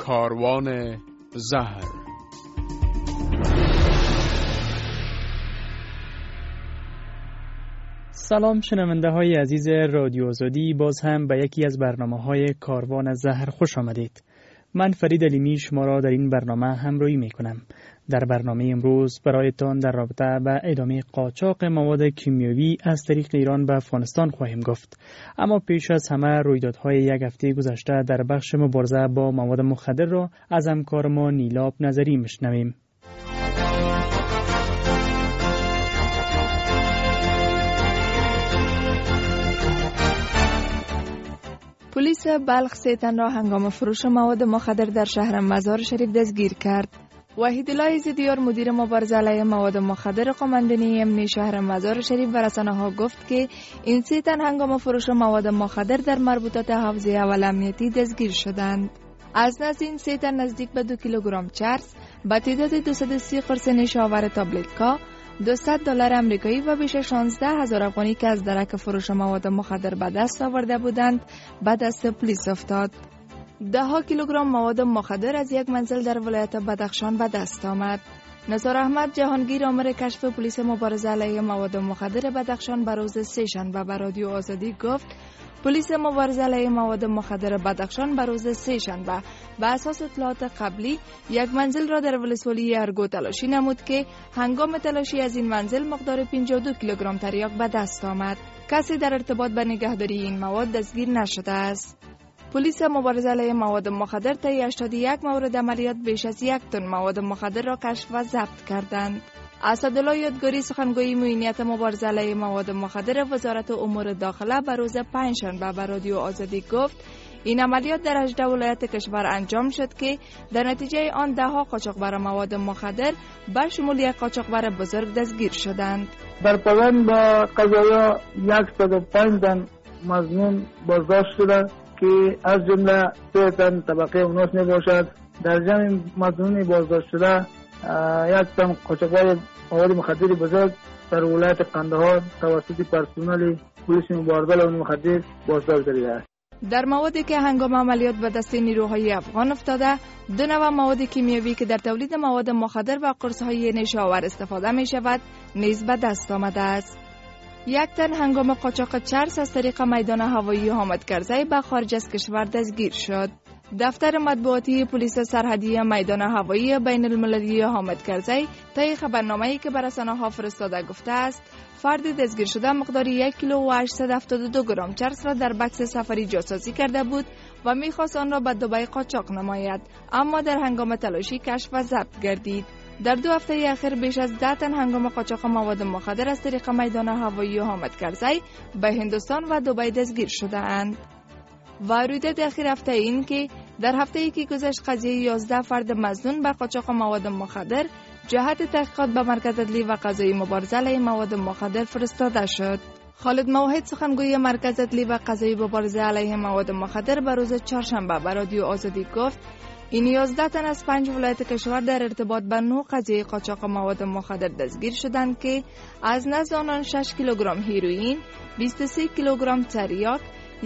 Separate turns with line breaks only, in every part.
کاروان زهر.
سلام شنونده های عزیز رادیو آزادی، باز هم به یکی از برنامه های کاروان زهر خوش آمدید. من فرید علیمی شما را در این برنامه همراهی می کنم. در برنامه امروز برایتان در رابطه با ادامه قاچاق مواد کیمیاوی از طریق ایران به افغانستان خواهیم گفت. اما پیش از همه رویدادهای یک هفته گذشته در بخش مبارزه با مواد مخدر را از همکار ما نیلاب نظری میشنویم.
پلیس بلخ 3 تن را هنگام فروش مواد مخدر در شهر مزار شریف دستگیر کرد. وحیدالله زیدیار مدیر مبارزه علیه مواد مخدر قماندانی امنیتی شهر مزار شریف به رسانه‌ها گفت که این 3 تن هنگام فروش مواد مخدر در مربوطات حوزه اول امنیتی دستگیر شدند. از نزد این 3 تن نزدیک به 2 کیلوگرم چرس، با تعداد 230 قرص نشاور تابلتکا، $200 امریکایی و بیش از 16,000 افغانی که از درک فروش مواد مخدر به دست آورده بودند به دست پلیس افتاد. 10 کیلوگرم مواد مخدر از یک منزل در ولایت بدخشان به دست آمد. نثار احمد جهانگیر آمر کشف پلیس مبارزه علیه مواد مخدر بدخشان به روز سه‌شنبه به رادیو آزادی گفت پلیس مبارزه علیه مواد مخدر بدخشان به روز سه‌شنبه به اساس اطلاعات قبلی یک منزل را در ولسوالی ارگو تلاشی نمود که هنگام تلاشی از این منزل مقدار 52 کیلوگرم تریاک به دست آمد. کسی در ارتباط با نگهداری این مواد دستگیر نشده است. پلیس مبارزه علیه مواد مخدر طی 81 مورد عملیات بیش از 1 تن مواد مخدر را کشف و ضبط کردند. اسدالله یادگاری سخنگوی معینیت مبارزه علیه مواد مخدر وزارت امور داخله به روز پنجشنبه به رادیو آزادی گفت این عملیات در 18 ولایت کشور انجام شد که در نتیجه آن 10 قاچاقبر مواد مخدر به شمول یک قاچاقبر بزرگ دستگیر شدند.
در پایان با قضایا 105 تن مظنون بازداشت شده که از جمله 3 تن طبقه اوناس می باشد. در جمع مظنون بازداشت شده 1 تن قاچاقبر مواد مخدر بزرگ در ولایت قندهار توسط پرسنل پلیس مبارزه علیه مخدر بازداشت شده است.
در موادی که هنگام عملیات به دست نیروهای افغان افتاده، 2 نوع مواد کیمیاوی که در تولید مواد مخدر و قرص‌های نشاور استفاده می شود نیز به دست آمده است. 1 تن هنگام قاچاق چرس از طریق میدان هوایی حامد کرزی به خارج از کشور دستگیر شد. دفتر مطبوعاتی پلیس سرحدی میدان هوایی بین المللی حامد کرزی طی خبرنامه‌ای که به رسانه‌ها فرستاده گفته است فردی دستگیر شده مقدار 1 کیلو و 872 گرم چرس را در بکس سفری جاسازی کرده بود و می‌خواست آن را به دبی قاچاق نماید، اما در هنگام تلاشی کشف و ضبط گردید. در 2 هفته اخیر بیش از 10 تن هنگام قاچاق مواد مخدر از طریق میدان هوایی حامد کرزی به هندوستان و دبی دستگیر شده‌اند. و رویداد اخیر هفته این که در هفته‌ای که گذشت قضیه 11 فرد مظنون به قاچاق مواد مخدر جهت تحقیقات به مرکز عدلی و قضایی مبارزه علیه مواد مخدر فرستاده شد. خالد موحد سخنگوی مرکز عدلی و قضایی مبارزه علیه مواد مخدر به روز چهارشنبه به رادیو آزادی گفت این 11 تن از 5 ولایت کشور در ارتباط با 9 قضیه قاچاق مواد مخدر دستگیر شدند که از نزد آنان 6 کیلوگرم هیروئین، 23 کیلوگرم تریاک،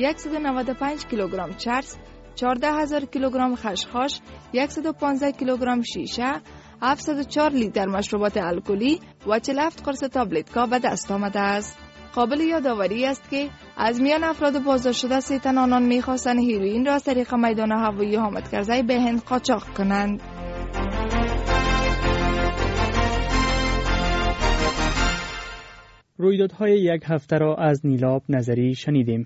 195 کیلوگرم چرس، 14,000 کیلوگرم خشخاش، 115 کیلوگرم شیشه، 704 لیتر مشروبات الکلی و 47 قرص تابلتکا به دست آمده است. قابل یادآوری است که از میان افراد بازداشت شده 3 تن آنان می‌خواستند هیروئین را از طریق میدان هوایی حامد کرزی به هند قاچاق کنند.
رویدادهای یک هفته را از نیلاب نظری شنیدیم.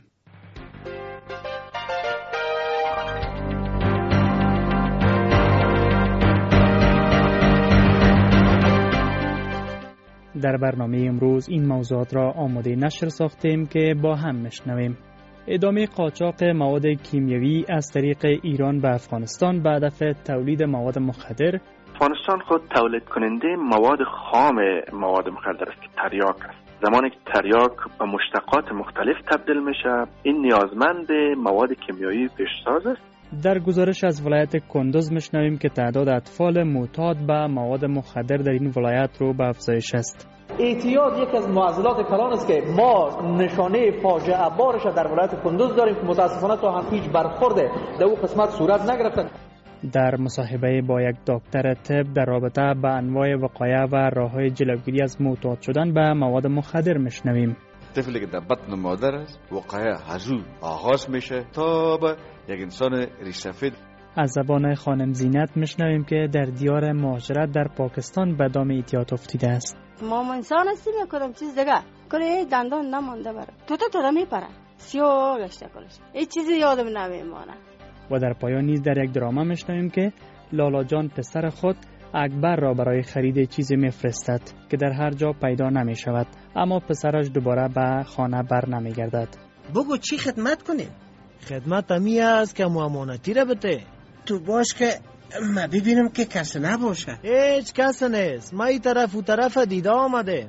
در برنامه امروز این موضوعات را آماده نشر ساختیم که با هم میشنویم. ادامه قاچاق مواد کیمیاوی از طریق ایران به افغانستان به هدف تولید مواد مخدر.
افغانستان خود تولید کننده مواد خام مواد مخدر است که تریاک است. زمانی که تریاک به مشتقات مختلف تبدیل میشه، این نیازمند مواد کیمیایی پیشساز است.
در گزارش از ولایت کندوز میشنویم که تعداد اطفال معتاد به مواد مخدر در این ولایت رو به افزایش است.
اعتیاد یکی از معضلات کلان است که ما نشانه فاجعه بارش در ولایت کندوز داریم که متاسفانه تا هم هیچ برخورد در اون قسمت صورت نگرفتن.
در مصاحبه با یک دکتر طب در رابطه با انواع وقایع و راه‌های جلوگیری از معتاد شدن به مواد مخدر میشنویم.
طفلی که در بطن مادر است وقایع هزو آغاز میشه تا به یک انسان ریسفید.
از زبان خانم زینت میشنویم که در دیار مهاجرت در پاکستان به دام اعتیاد افتیده است.
ما انسان هستیم یا کدام چیز دیگه کلی دندان نمانده بره تو میپره سیاه گشته کلش هیچ چیزی یادم نمیمانه.
و در پایان نیز در یک درامه میشنویم که لالا جان پسر خود اکبر را برای خرید چیزی میفرستد که در هر جا پیدا نمی شود، اما پسرش دوباره به خانه بر نمی گردد.
بگو چی خدمت کنیم؟ خدمت همی است که امانتی را بده. تو باش که ما ببینم که کس نباشه. هیچ کس نیست، ما ای طرف و طرف دیده آمده.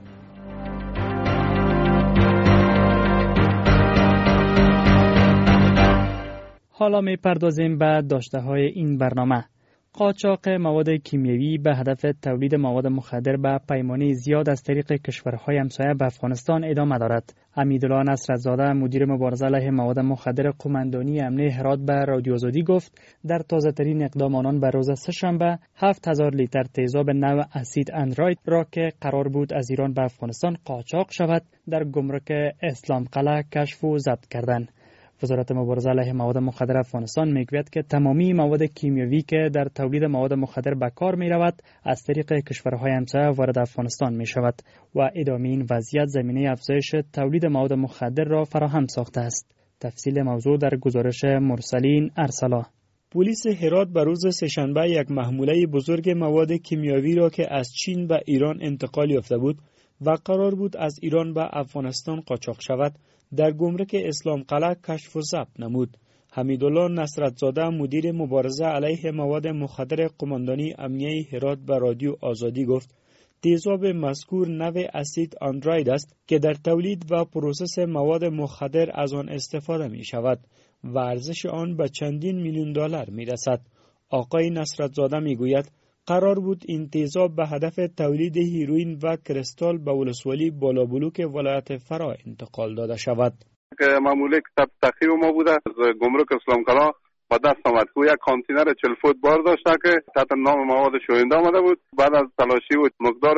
حالا می پردازیم به داشته های این برنامه. قاچاق مواد کیمیایی به هدف تولید مواد مخدر به پیمانه زیاد از طریق کشورهای همسایه به افغانستان ادامه دارد. حمیدالله نصرت‌زاده مدیر مبارزه علیه مواد مخدر قماندانی امنیه هرات به رادیو آزادی گفت در تازه ترین اقدام آنان به روز سه‌شنبه 7000 لیتر تیزاب نوع اسید اندروید را که قرار بود از ایران به افغانستان قاچاق شود در گمرک اسلام قلعه کشف و ضبط کردند. وزارت مبارزه علیه مواد مخدر افغانستان میگوید که تمامی مواد کیمیایی که در تولید مواد مخدر به کار می رود از طریق کشورهای همسایه وارد افغانستان می شود و ادامه این وضعیت زمینه افزایش تولید مواد مخدر را فراهم ساخته است. تفصیل موضوع در گزارش مرسلین ارسلا. پلیس هرات به روز سه‌شنبه یک محموله بزرگ مواد کیمیایی را که از چین به ایران انتقال یافته بود و قرار بود از ایران به افغانستان قاچاق شود در گمرک اسلام قلعه کشف و ضبط نمود. حمیدالله نصرت‌زاده مدیر مبارزه علیه مواد مخدر قماندانی امنیه هرات به رادیو آزادی گفت تیزاب مذکور نوع اسید اندروید است که در تولید و پروسس مواد مخدر از آن استفاده می شود و ارزش آن به چندین میلیون دلار می رسد. آقای نصرت‌زاده می گوید قرار بود این تیزاب به هدف تولید هیروئین و کریستال به ولسوالی بالابلوک ولایت فرا انتقال داده شود.
معموله که تحت تعقیب ما بوده از گمرک اسلام قلعه با دست آمد که یک کانتینر 40 فوت بار داشته که تحت نام مواد شوینده آمده بود. بعد از تلاشی بود مقدار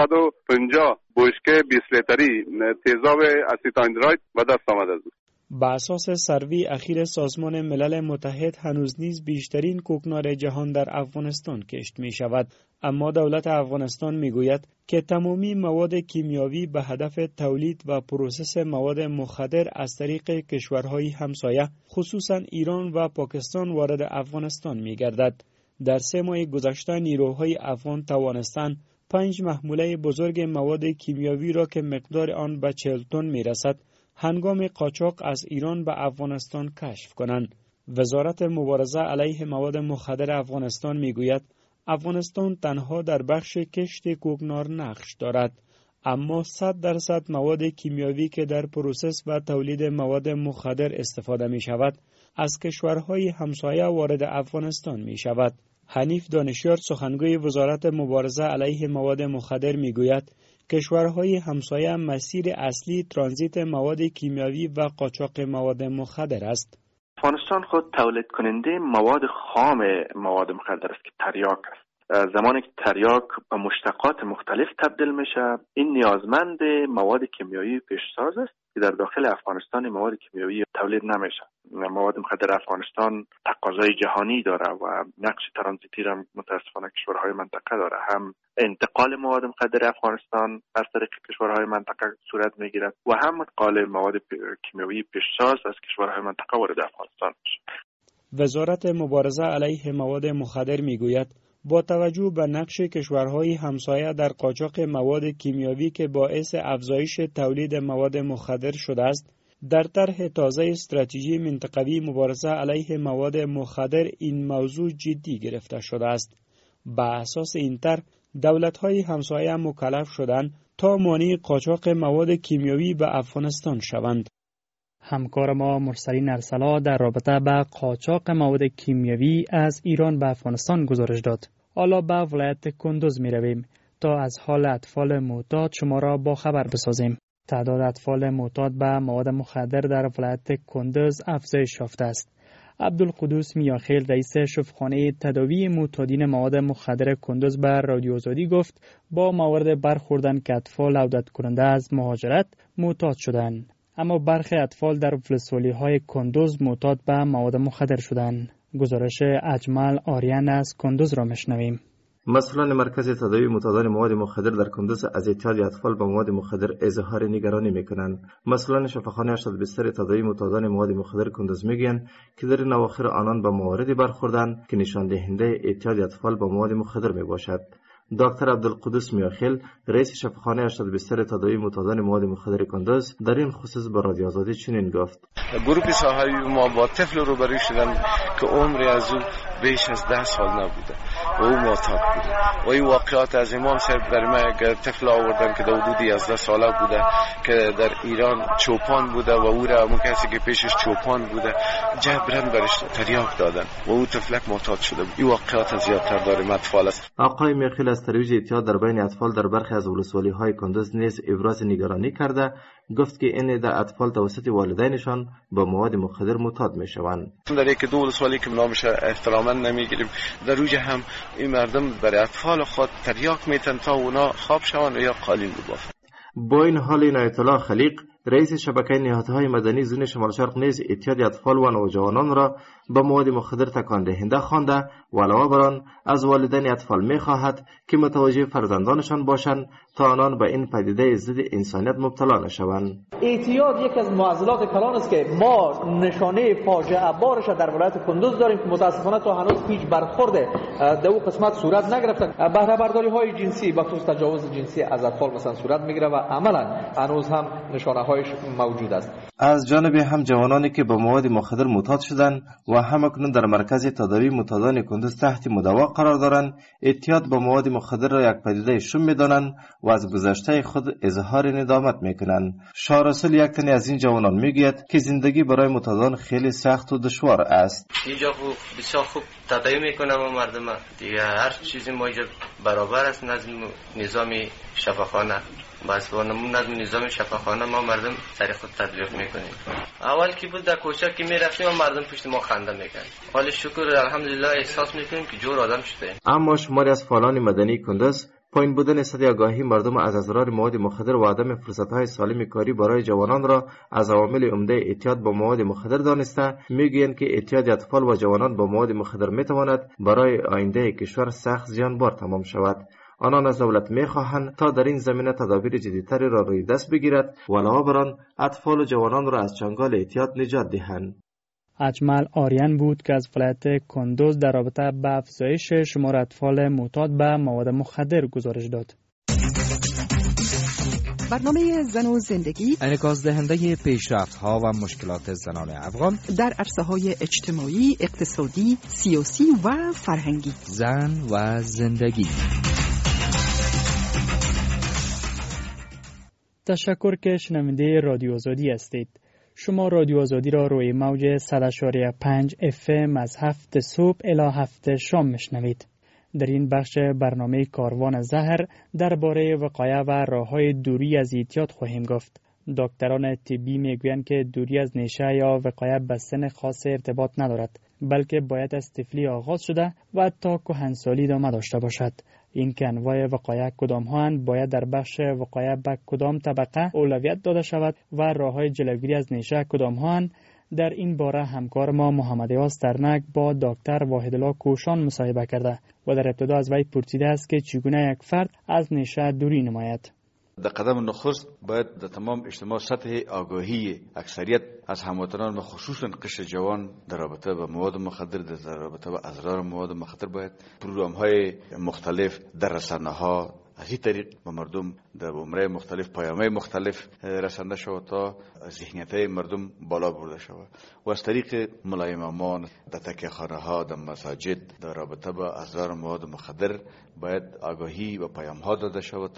350 بشکه 20 لیتری تیزاب اسید اندروید به دست آمده بود.
بر اساس سروی اخیر سازمان ملل متحد هنوز نیز بیشترین کوکنار جهان در افغانستان کشت می شود، اما دولت افغانستان می گوید که تمامی مواد کیمیایی به هدف تولید و پروسس مواد مخدر از طریق کشورهای همسایه خصوصا ایران و پاکستان وارد افغانستان می گردد. در 3 ماه گذشته نیروهای افغان توانستند 5 محموله بزرگ مواد کیمیایی را که مقدار آن به 40 تن می رسد هنگام قاچاق از ایران به افغانستان کشف کنند. وزارت مبارزه علیه مواد مخدر افغانستان میگوید افغانستان تنها در بخش کشت کوکنار نقش دارد، اما 100% مواد کیمیایی که در پروسس و تولید مواد مخدر استفاده می شود از کشورهای همسایه وارد افغانستان می شود. حنیف دانشیار سخنگوی وزارت مبارزه علیه مواد مخدر می گوید کشورهای همسایه مسیر اصلی ترانزیت مواد کیمیایی و قاچاق مواد مخدر است.
افغانستان خود تولید کننده مواد خام مواد مخدر است که تریاک است. زمانی که تریاک به مشتقات مختلف تبدیل میشه، این نیازمند مواد کیمیایی پیشساز است که در داخل افغانستان مواد کیمیایی تولید نمیشه. مواد مخدر افغانستان تقاضای جهانی داره و نقش ترانزیتی را متاسفانه کشورهای منطقه داره. هم انتقال مواد مخدر افغانستان از طریق کشورهای منطقه صورت میگیرد و هم انتقال مواد کیمیایی پیشساز از کشورهای منطقه وارد افغانستان میشه.
وزارت مبارزه علیه مواد مخدر میگوید با توجه به نقش کشورهای همسایه در قاچاق مواد کیمیایی که باعث افزایش تولید مواد مخدر شده است، در طرح تازه استراتژی منطقوی مبارزه علیه مواد مخدر این موضوع جدی گرفته شده است. با اساس این طرح دولت‌های همسایه مکلف شدند تا مانع قاچاق مواد کیمیایی به افغانستان شوند. همکار ما مرسلین ارسلا در رابطه با قاچاق مواد کیمیایی از ایران به افغانستان گزارش داد. حالا به ولایت کندوز می رویم تا از حال اطفال معتاد شما را با خبر بسازیم. تعداد اطفال معتاد به مواد مخدر در ولایت کندوز افزایش یافته است. عبدالقدوس میاخیل رئیس شفاخانه تداوی معتادین مواد مخدر کندوز به رادیو آزادی گفت با موارد برخوردن که اطفال عودت کننده از مهاجرت معتاد شدند، اما برخی اطفال در ولسوالی‌های کندوز معتاد به مواد مخدر شدند. گزارش اجمل آریان از کندوز را میشنویم.
مسئولان مرکز تداوی معتادان مواد مخدر در کندوز از اعتیاد اطفال به مواد مخدر اظهار نگرانی میکنند. مسئولان شفاخانه ارشد بستر تداوی معتادان مواد مخدر کندوز میگویند که در این اواخر آنان به مواردی برخوردند که نشان دهنده اعتیاد اطفال به مواد مخدر میباشد. دکتر عبدالقدوس میاخیل رئیس شفاخانه ارشد بستر تداوی معتادان مواد مخدر کندوز در این خصوص به رادیو آزادی چنین گفت:
گروه صحابی ما با طفل روبرو شدن که عمری از او بیش از 10 سال نبوده و او معتاد بوده و این واقعات از امام صاحب در ما طفل آوردن که در حدود 11 ساله بوده که در ایران چوپان بوده و او را همون کسی که پیشش چوپان بوده جبران برش تریاک دادن و او طفلک معتاد شده بود. این واقعات زیادتر داره اطفال است.
آقای میاخیل از ترویج اعتیاد در بین اطفال در برخی از ولسوالی‌های کندوز نیز ابراز نگرانی کرده. گفت که این عده اطفال توسط والدینشان با مواد مخدر معتاد میشوند.
در یک دو ولسوالی که نامش احتراما نمیگیریم در روز هم این مردم برای اطفال خود تریاک میتن تا اونا خواب شوند یا قالین ببافند.
با این حال عنایت الله خلیق رئیس شبکه نهادهای مدنی زون شمال شرق نیز اعتیاد اطفال و نوجوانان را به مواد مخدر تکان دهنده خوانده و علاوه بر آن از والدین اطفال می‌خواهد که متوجه فرزندانشان باشند تا آنان به این پدیده ضد انسانیت مبتلا نشوند.
اعتیاد یک از معضلات کلان است که ما نشانه فاجعه بارش در ولایت کندوز داریم که متاسفانه تا هنوز هیچ برخورد در اون قسمت صورت نگرفتن. بهره برداری‌های جنسی به خصوص تجاوز جنسی از اطفال مثلا صورت میگیره و عملا هنوز هم نشانه‌هایش موجود است.
از جانب هم جوانانی که به مواد مخدر معتاد شدند و همکنون در مرکز تداوی معتادان کندوز تحت مداوا قرار دارند، اعتیاد به مواد مخدر را یک پدیده شوم می‌دانند و از گذشته خود اظهار ندامت می‌کنند. شارسل یک تنی از این جوانان میگوید که زندگی برای معتادان خیلی سخت و دشوار است.
اینجا بسیار خوب تداوی می‌کنم و مردم دیگه هر چیزی ما اینجا برابر است. نظام شفاخانه بس با نظام شفاخانه ما مردم سر خود تبلیغ میکنیم. اول کی بود در کوچه که میرفتیم و مردم پشت ما خنده میکنن. حال شکر الحمدلله احساس میکنیم که جور آدم شده.
اما شماری از فعالان مدنی کندوز پایین بودن سطح آگاهی مردم از اضرار مواد مخدر و عدم فرصت‌های سالم کاری برای جوانان را از عوامل عمده اعتیاد با مواد مخدر دانسته، میگویند که اعتیاد اطفال و جوانان با مواد مخدر میتواند برای آینده کشور سخت زیانبار تمام شود. آنان از دولت میخواهند تا در این زمینه تدابیر جدیدتری را روی دست بگیرد و علاوه بر آن اطفال و جوانان را از چنگال اعتیاد نجات دهند.
اجمل آریان بود که از ولایت کندوز در رابطه با افزایش شمار اطفال معتاد به مواد مخدر گزارش داد.
برنامه زن و زندگی
انعکاس دهنده پیشرفت‌ها و مشکلات زنان افغان
در عرصه‌های اجتماعی، اقتصادی، سیاسی و فرهنگی.
زن و زندگی.
تشکر که شنونده رادیو آزادی هستید. شما رادیو آزادی را روی موج 100.5 FM از 7 صبح الی 7 شام میشنوید. در این بخش برنامه کاروان زهر درباره وقایع و راه‌های دوری از اعتیاد خواهیم گفت. دکتران طبی میگویند که دوری از نشه یا وقایع به سن خاص ارتباط ندارد، بلکه باید از طفلی آغاز شده و تا کهنسالی ادامه داشته باشد. این که انواع وقایع کدام هاند، باید در بخش وقایع به کدام طبقه اولویت داده شود و راه‌های جلوگیری از نشه کدام هاند. در این باره همکار ما محمد یاس ترنک با دکتر واحدالله کوشان مصاحبه کرده و در ابتدا از وی پرسیده است که چگونه یک فرد از نشه دوری نماید.
در قدم نخست باید در تمام اجتماع سطح آگاهی اکثریت از هموطنان و خصوصا قشر جوان در رابطه با مواد مخدر، در رابطه با اضرار مواد مخدر باید پروگرام‌های مختلف در رسانه‌ها از این طریق به مردم در عمره مختلف، پیام‌های مختلف رسانده شود تا ذهنیت مردم بالا برده شود و از طریق ملای امامان در تکیه‌خانه‌ها، در مساجد در رابطه با اضرار مواد مخدر باید آگاهی و پیام‌ها داده شود تا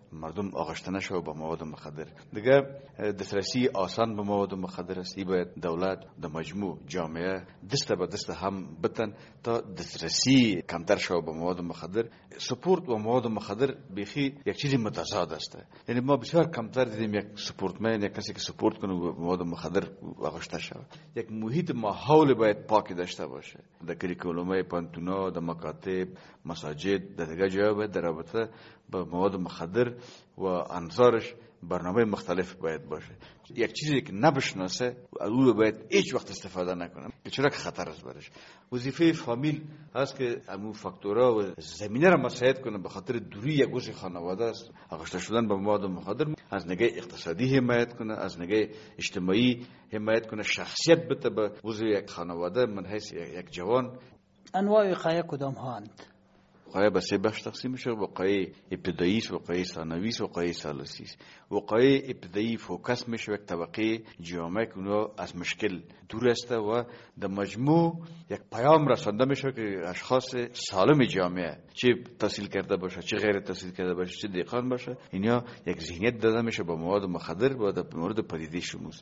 مردم آغشته نشود به مواد مخدر. دیگه دسترسی آسان به مواد مخدر است. باید دولت د مجموع جامعه دست به دست هم بتن تا دسترسی کمتر شود به مواد مخدر. سپورت و مواد مخدر بیخی یک چیزی متضاد است. یعنی ما بسیار کمتر دیدیم یک سپورتمن، یک کسی که سپورت کنه به مواد مخدر آغشته شود. یک محیط ماحول باید پاک داشته باشه. در کریکولوم پانتونا، در مکاتب، مساجد، در دیگه جاها باید در رابطه با مواد مخدر و انظارش برنامه مختلف باید باشه. یک چیزی که نبشناسه او باید هیچ وقت استفاده نکنه که چرا که خطر است برش. وظیفه فامیل هست که همون فاکتورها و زمینه را مساعد کنه. به خاطر دوری یک عضو خانواده است آغشته شدن به مواد مخدر، از نگاه اقتصادی حمایت کنه، از نگاه اجتماعی حمایت کنه، شخصیت بده به عضو یک خانواده من حیث یک جوان.
انواع وقایه کدام هاند؟
وقایه به سه بخش تقسیم میشه. وقایه ابتدایی است، وقایه ثانوی است، وقایه ثالثی است. وقایه ابتدایی فوکس میشه یک طبقه جامعه که اونها از مشکل دور است و در مجموع یک پیام رسانده میشه که اشخاص سالم جامعه، چه تحصیل کرده باشه چه غیر تحصیل کرده باشه چه دهقان باشه، اینا یک ذهنیت داده میشه با مواد مخدر و در مورد پدیده شموز.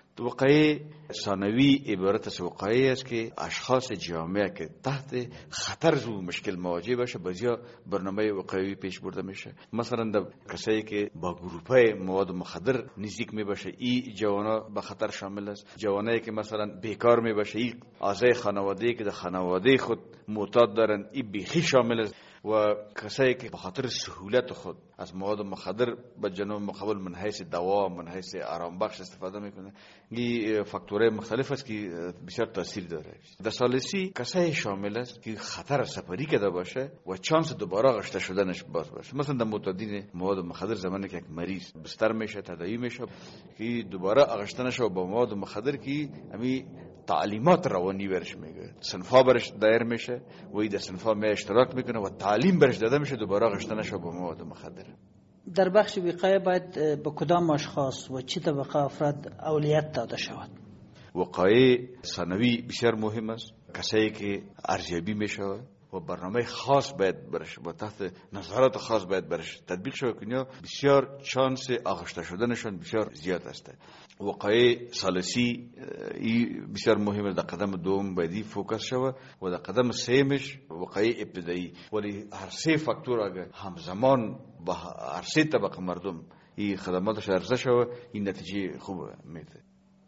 وقایه ثانوی عبارت از وقایه است که اشخاص جامعه که تحت خطر زو مشکل مواجه باشه بازیا برنامه وقایوی پیش برده میشه. مثلا در کسایی که با گروپای مواد مخدر نزدیک می باشه این جوانا به خطر شامل است. جوانایی که مثلا بیکار می باشه این اعضای خانواده که در خانواده خود معتاد دارن این بیخی شامل است. و کسایی که به خاطر سهولت خود از مواد مخدر به جنوب مقابل من حیث دوا، من حیث آرام بخش استفاده میکنه. این فاکتورهای مختلف است که بسیار تاثیر داره. در ثالثی کسایی شامل است که خطر سپری کرده باشه و چانس دوباره آغشته شدنش باز باشه. مثلا در معتادین مواد مخدر زمانی که یک مریض بستر میشه تداوی میشه که دوباره آغشته نشه با مواد مخدر که همین تعلیمات روانی برش میگه، صنفا برش دایر میشه و این در صنفا می اشتراک میکنه و تعلیم برش داده میشه دوباره آغشته نشه با مواد مخدر.
در بخش وقایه باید به کدام اشخاص و چه طبقه افراد اولویت داده شود؟
وقایه ثانوی بسیار مهم است. کسایی که ارزیابی میشه و برنامه خاص باید برش با تحت نظارت خاص باید برش تطبیق شود که بسیار چانس آغشته شدنشان بسیار زیاد است. وقایه ثالثی بسیار مهمه. در قدم دوم باید فوکس شود و در قدم سومش وقایه ابتدایی. ولی هر سه فاکتور اگر همزمان با هر سه طبقه مردم این خدماتش عرضه شود این نتیجه خوب میده.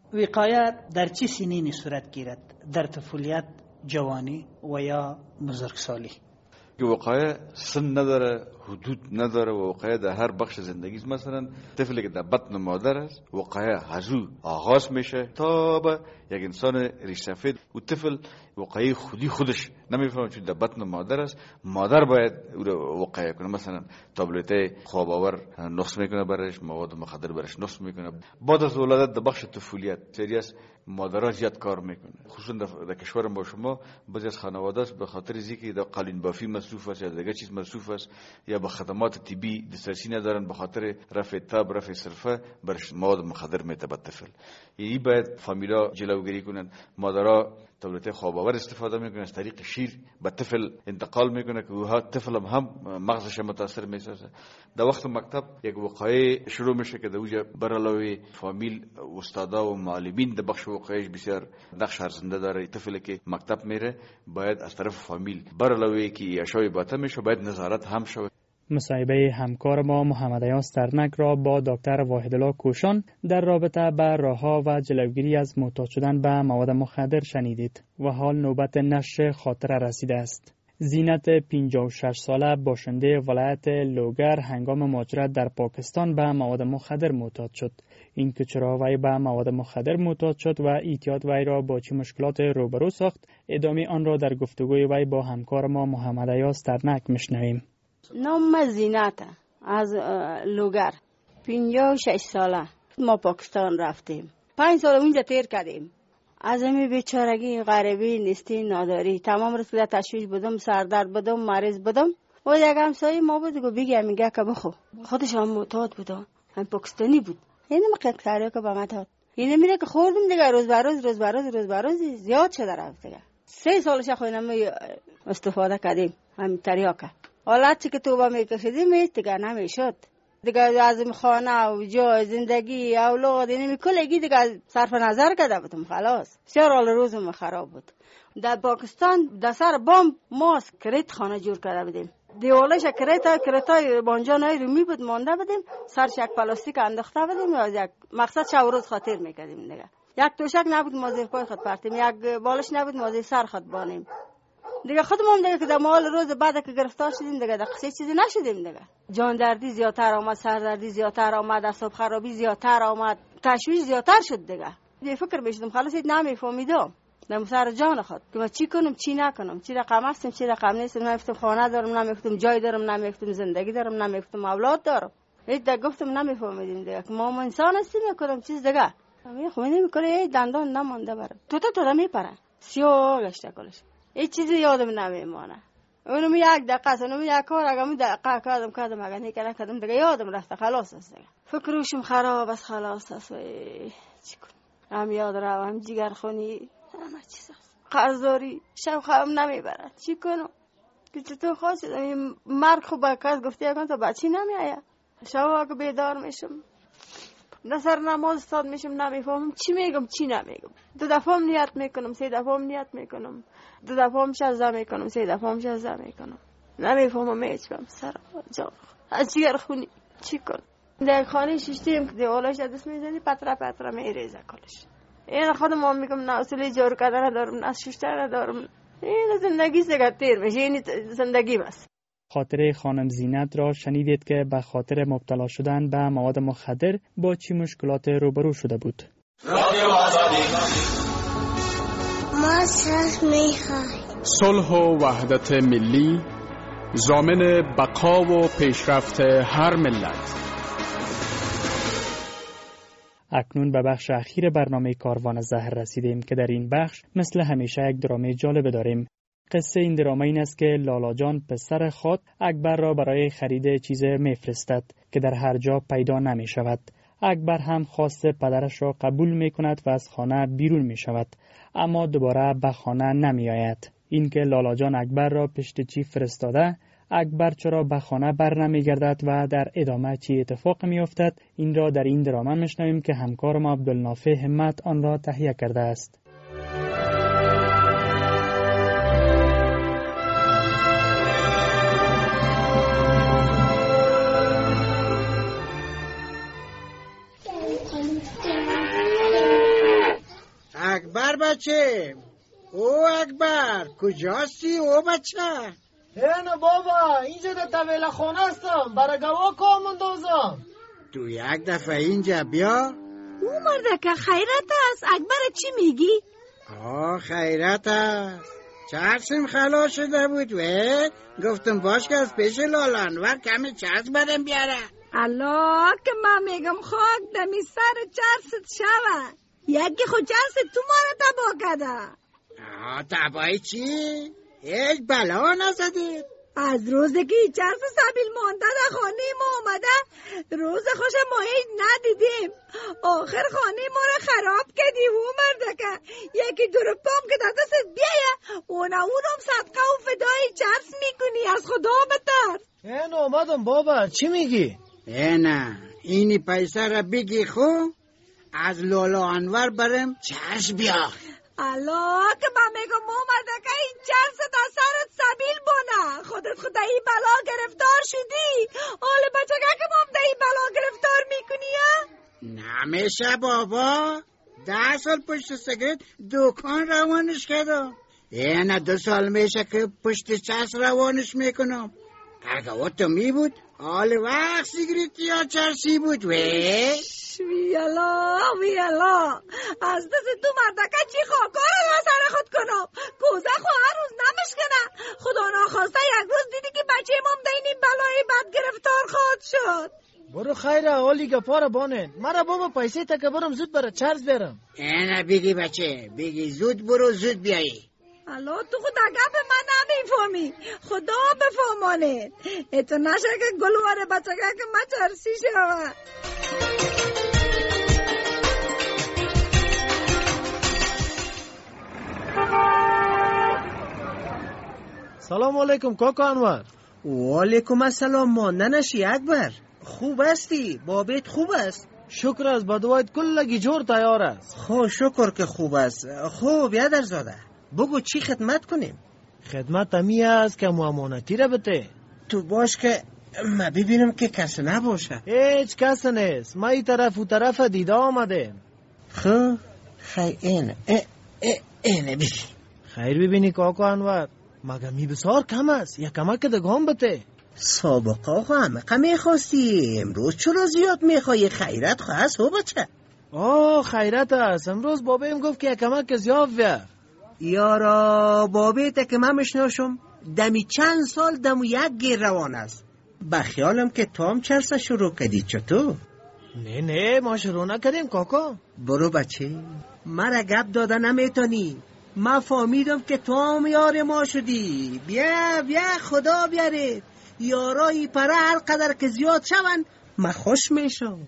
وقایه در چه سنینی صورت گیرد؟ در طفولیت، جوانی و یا بزرگسالی؟
وقایه سن نداره، حدود نداره و وقایه در هر بخش زندگی است. مثلا طفلی که در بطن مادر است وقایه هزو آغاز میشه تا به یک انسان ریش سفید. و طفل وقایه خودش نمیفهمه چون در بطن مادر است. مادر باید او رو وقایه کنه. مثلا تابلت خواب آور نقص میکنه برش، مواد مخدر برش نقص میکنه. بعد از ولادت در بخش طفولیت سریاس مادرها زیاد کار میکنه. خصوصا در کشور ما شما بعضی از خانواده است به خاطر اینکه در قالین بافی مصروف است یا دیگه چیز مصروف است یا به خدمات طبی دسترسی ندارن به خاطر رفع تب رفع صرفه برش مواد مخدر میتبه طفل. این باید فامیلا جلوگیری کنن. مادرها تابلت خواب آور استفاده میکنه، از طریق شیر به طفل انتقال میکنه که اوها طفل هم مغزش متاثر میسازه. در وقت مکتب یک وقایه شروع میشه که در اوجا برعلاوه فامیل استادا و معلمین در بخش وقایهش بسیار نقش ارزنده داره. طفلی که مکتب میره باید از طرف فامیل برعلاوه که اشیاء باطن میشه باید نظارت هم شود.
مصاحبه همکار ما محمد ایاز ترنک را با دکتر واحدالله کوشان در رابطه با راه‌ها و جلوگیری از معتاد شدن به مواد مخدر شنیدید و حال نوبت نشر خاطره رسیده است. زینت 56 ساله باشنده ولایت لوگر هنگام مهاجرت در پاکستان به مواد مخدر معتاد شد. این که چرا وی به مواد مخدر معتاد شد و اعتیاد وی را با چه مشکلات روبرو ساخت، ادامه آن را در گفتگوی وی با همکار ما محمد ایاز ترنک میشنویم.
نام زینت از لوگر 56 ساله ما پاکستان رفتیم. 5 سال اونجا تیر کردیم. از همین بیچارگی غریبی نیستی ناداری تمام رسیده تشویش بدم سردرد بدم مریض بدم و یک همسایه ما بود که بگه میگه که بخو خودش هم معتاد بود هم پاکستانی بود. یعنی ما کاری که به ما داد یعنی میره که خوردم دیگه روز به روز زیاد شده رفت دیگه. 3 سالش خوینم استفاده کردیم هم تریاکه حالتی که توبه میکشیدیم دیگه نمیشد. دیگه از خانه و جای زندگی اولاد اینمی کلگی دیگه صرف نظر کرده بودم. خلاص بسیار حال روزم خراب بود. در پاکستان در سر بام ما کریت خانه جور کرده بودیم. دیوالش کریتای بانجا نای رومی بود مانده بودیم. سرش یک پلاستیک انداخته بودیم. از یک مقصد شب روز خاطر میکردیم دیگه. یک توشک نبود ما زیر پای خود پرتیم، یک بالش نبود ما زیر سر خود بانیم دیگه. خودمون دیگه که در مال روز بعد که گرفتار شدیم دیگه در قصه چیزی نشدیم دیگه. جان دردی زیادتر آمد، سردردی زیادتر آمد، اعصاب خرابی زیادتر آمد، تشویش زیادتر شد دیگه. یه فکر میشدم خلاص نمیفهمیدم در سر جان خود که ما چی کنم چی نکنم، چی رقم هستم چی رقم نیستم، نمیفتم خانه دارم نمیفتم جای دارم نمیفتم زندگی دارم نمیفتم اولاد دارم. هیچ دیگه گفتم نمیفهمیدیم دیگه که ما انسان هستیم یا کدام چیز دیگه. همین خو نمیکنه دندان نمونده برام تو میپره سیاه گشته کلش هیچ چیزی یادم نمیمونه. اونم یک دقیقه است، اونم یک کار اگه می دقیقه کردم اگه نکردم دیگه یادم رفته خلاص است دیگه. فکرشم خراب است خلاص است. چی کنم هم یاد رو هم جگر خونی همه چیز است. قرضداری شب خوابم نمیبرد چی کنم که چطور خواست مرگ خوب کس گفتی اگه تو بچی نمیایه. شب که بیدار میشم نصر نماز استاد میشم نمیفهمم چی میگم چی نمیگم. دو دفعه هم نیت میکنم، سه دفعه هم نیت میکنم، دو دفعه هم شزده میکنم، سه دفعه هم شزده میکنم. نمیفهمم هیچ بهم سر جان از جگر خونی چی کنم. در خانه شیشتیم که دیوالش دست میزنی پتره پتره میریزه کلش. این خودم هم میگم نه اصولی جور کردن ندارم نه شوشتر ندارم. این زندگی سگه تیر میشه، این زندگی بس.
خاطره خانم زینت را شنیدید که به خاطر مبتلا شدن به مواد مخدر با چی مشکلات روبرو شده بود.
ما صلح و وحدت ملی ضامن بقا و پیشرفت هر ملت.
اکنون به بخش اخیر برنامه کاروان زهر رسیدیم که در این بخش مثل همیشه یک درامه جالب داریم. قصه این درامه این است که لالا جان پسر خود اکبر را برای خرید چیز میفرستد که در هر جا پیدا نمی شود. اکبر هم خواست پدرش را قبول می کند و از خانه بیرون می شود، اما دوباره به خانه نمی آید. این که لالا جان اکبر را پشت چی فرستاده، اکبر چرا به خانه بر نمی گردد و در ادامه چی اتفاق می افتد، این را در این درامه میشنویم که همکارم عبدالنافع همت آن را تهیه کرده است.
اکبر بچه، او اکبر کجاستی او بچه؟
نه بابا اینجا در طویل خانه هستم، برای گواه کام اندازم.
تو یک دفعه اینجا بیا.
او مردکه خیرت است. اکبر چی میگی؟
خیرت است. چرسم خلاص شده بود و گفتم باش که از پیش لالا انور کمی چرس برم بیاره.
الله که من میگم خاک دمی سر چرست شوه. یکی خود چرس تو ما را تبا کده.
تبایی چی؟ هیچ بلا نزدید.
از روزی که چرس سبیل مانده در خانه ما آمده روز خوش ما هیچ ندیدیم. آخر خانه ما را خراب کردی و مردکه. یکی دروپام که در دست بیایه اونم صدقه و فدای چرس میکنی. از خدا بتر.
این آمدم بابا چی میگی؟
نه اینی پیسه را بگی خو از لالا انور برم چرس بیا.
الله که من میگم اومده که این چرس در سرت سبیل بونه. خودت خود ای بلا گرفتار شدی. حال بچه که ممده ای بلا گرفتار میکنی
نمیشه بابا. 10 سال پشت سگرت دکان روانش کردم. نه 2 سال میشه که پشت چرس روانش میکنم. اگه تو می بود حال وقت سیگریت یا چرسی بود
ویالا از دست تو مردکه چی خاکار را سر خود کنم. کوزه خو هر روز نمشکنه. خدا ناخواسته یک روز دیدی که بچه امام دینی بلای بد گرفتار خواهد شد.
برو خیره حالی گپا را بانه. مرا بابا پیسه تکه برم زود برا چرس برم.
نه بگی بچه بگی زود برو زود بیایی.
الو تو خود اگه به من نمیفهمی خدا بفهمانه. اتو نشه که گلواره بچه که من چرسی شوه.
سلام علیکم کاکا انور.
و علیکم السلام. مانده نشی اکبر. خوب هستی؟ بابت خوب است؟ شکر از بدوایت کلگی جور تیار است. خب شکر که خوب است. خوب بیادرزاده بگو چی خدمت کنیم؟ خدمت همی است که امانتی را بده. تو باش که ما ببینم که کس نباشه. هیچ کس نیست. ما ای طرف و طرف دیده آمده. خب خیر اینه ببین. خیر ببینی کاکا انور، مگه می بسیار کم است. یک کمک دگام بده. سابقه همه میخواستی، امروز چرا زیاد میخوایی؟ خیرت خواست هو بچه. خیرت است. امروز بابیم گفت که یک کمک زیاد بیار. یارا بابیت که من مشناشم دمی چند سال دمو یک گیر روان است. بخیالم که تو هم چرسه شروع کردی. چطور؟ نه ما شروع نکردیم کاکا. برو بچه، مرا گپ داده نمیتونی. ما فهمیدم که تو هم یار ما شدی. بیا خدا بیاره. یارایی پره هر قدر که زیاد شون ما خوش میشم.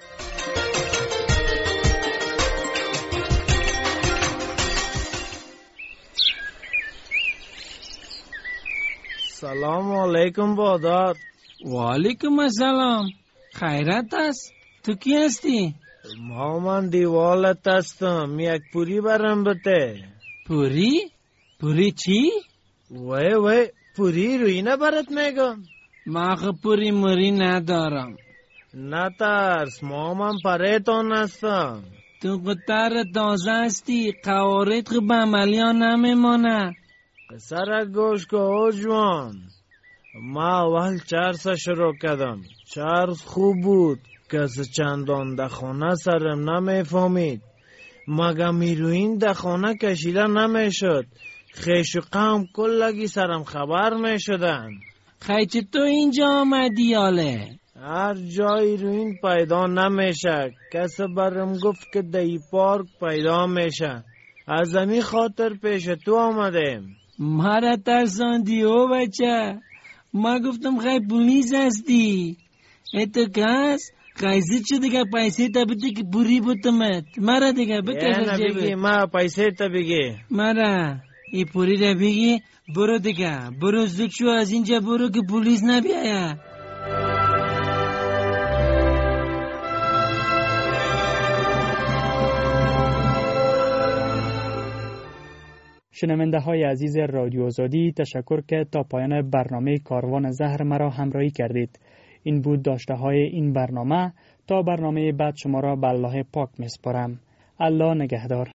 سلام علیکم بادار.
و علیکم السلام. خیرت است؟ تو کی هستی؟
من دیوالت هستم. یک پوری برم بده.
پوری؟ پوری چی؟
وای پوری روی نبرت میگم.
ما پوری موری ندارم.
نترس، من پریتون هستم.
تو قطر تازه هستی، قوارد به عملیان نمیمانه.
پسر گوش که او جوان، ما اول چرس شروع کردم. چرس خوب بود، کس چندان دخانه سرم نمیفهمید. مگه میروین دخانه کشیده نمیشد. خیش و قوم کلگی سرم خبر میشدن.
خیچ تو اینجا آمدی آله؟
هر جای روین پیدا نمیشه. کس برم گفت که دی پارک پیدا میشه. از امی خاطر پیش تو آمدیم.
مرا ترساندی او بچه. ما گفتم خیلی پولیس هستی. تو کس خیزی چه دیگه پیسه تا بده که پوری بودمت. مرا دیگه بکشه
جبه. ما پیسه تا بگی.
مرا ای پوری را بگی. برو دیگه، برو زود شو از اینجا برو که پولیس نبیاید.
شنونده های عزیز رادیو آزادی، تشکر که تا پایان برنامه کاروان زهر مرا همراهی کردید. این بود داشته های این برنامه. تا برنامه بعد شما را به الله پاک میسپارم. الله نگهدار.